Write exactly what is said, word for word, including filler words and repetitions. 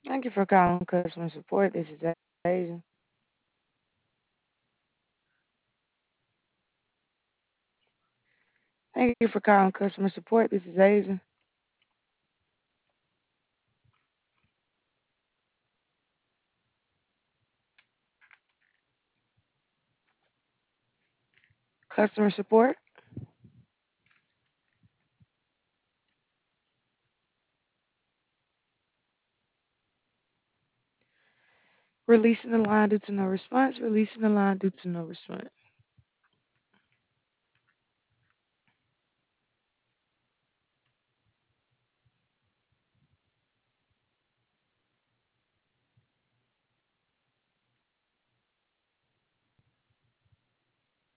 Thank you for calling customer support. This is Asia. Thank you for calling customer support. This is Asia. Customer support. Releasing the line due to no response. Releasing the line due to no response.